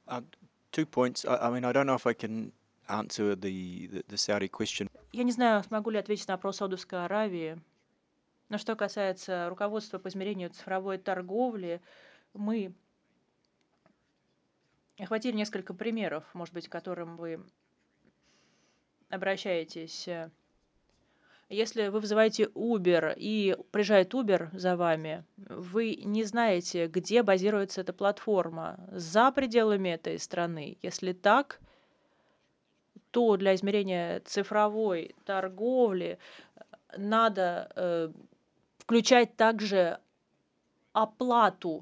Uh, 2 points. I mean, I don't know if I can answer the Saudi question. Я не знаю, смогу ли ответить на вопрос Саудовской Аравии. Но что касается руководства по измерению цифровой торговли, мы охватили несколько примеров, может быть, к которым вы обращаетесь. Если вы вызываете Uber и приезжает Uber за вами, вы не знаете, где базируется эта платформа, за пределами этой страны. Если так, то для измерения цифровой торговли надо включать также оплату,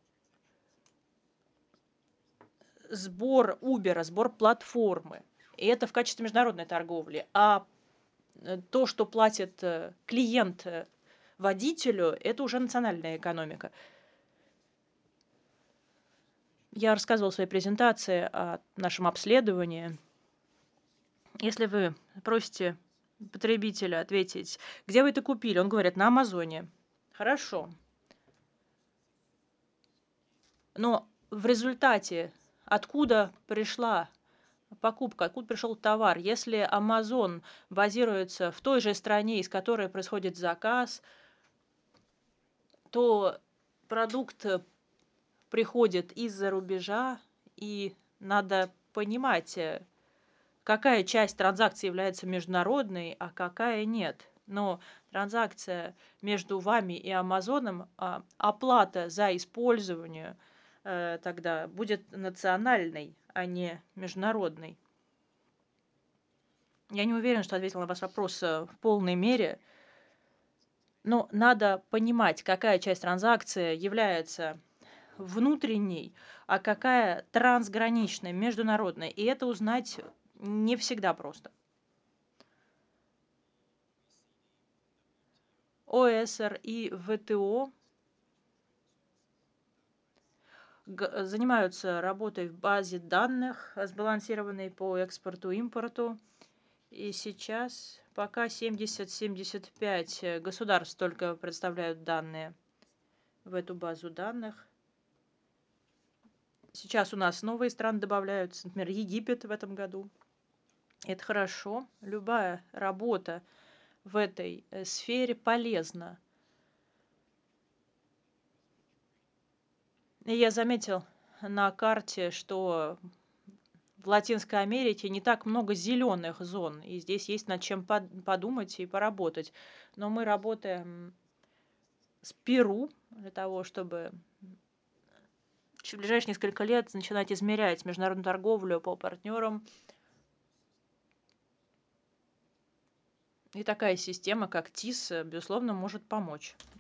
сбор Uber, сбор платформы. И это в качестве международной торговли. А то, что платит клиент водителю, это уже национальная экономика. Я рассказывала в своей презентации о нашем обследовании. Если вы просите потребителя ответить, где вы это купили, он говорит, на Амазоне. Хорошо. Но в результате откуда пришла покупка, откуда пришел товар? Если Amazon базируется в той же стране, из которой происходит заказ, то продукт приходит из-за рубежа, и надо понимать, какая часть транзакции является международной, а какая нет. Но транзакция между вами и Амазоном, оплата за использование тогда будет национальной, а не международной. Я не уверена, что ответила на ваш вопрос в полной мере, но надо понимать, какая часть транзакции является внутренней, а какая трансграничная, международная. И это узнать не всегда просто. ОСР и ВТО занимаются работой в базе данных, сбалансированной по экспорту-импорту. И сейчас пока 70-75 государств только представляют данные в эту базу данных. Сейчас у нас новые страны добавляются, например, Египет в этом году. Это хорошо. Любая работа в этой сфере полезна. И я заметил на карте, что в Латинской Америке не так много зеленых зон, и здесь есть над чем подумать и поработать. Но мы работаем с Перу для того, чтобы в ближайшие несколько лет начинать измерять международную торговлю по партнерам. И такая система, как ТИС, безусловно, может помочь.